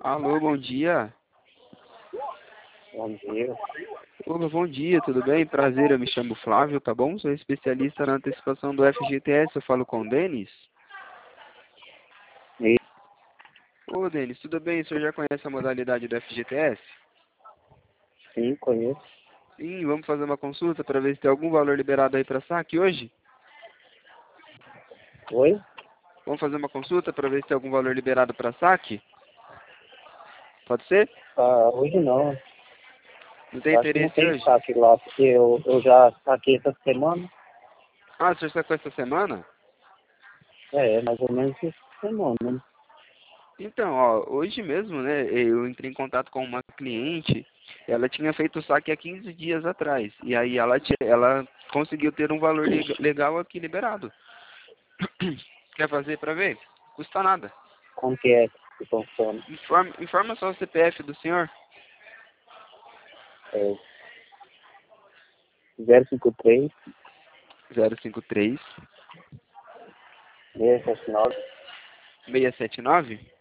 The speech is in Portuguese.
Alô, bom dia. Bom dia. Opa, bom dia, tudo bem? Prazer, eu me chamo Flávio, tá bom? Sou especialista na antecipação do FGTS, eu falo com o Denis. E, Ô, Denis, tudo bem? O senhor já conhece a modalidade do FGTS? sim, conheço. Sim, vamos fazer uma consulta para ver se tem algum valor liberado aí para saque hoje? Oi? Vamos fazer uma consulta para ver se tem algum valor liberado para saque? Pode ser? Hoje não. Não tem Eu acho que não interesse tem hoje? saque lá, porque eu já saquei essa semana. Ah, o senhor sacou essa semana? Mais ou menos essa semana, né? Então, ó, hoje mesmo, né, eu entrei em contato com uma cliente, ela tinha feito o saque há 15 dias atrás, e aí ela conseguiu ter um valor legal aqui liberado. Quer fazer para ver? Custa nada. Como que é que funciona? Informa só o CPF do senhor. É 053 053 679 679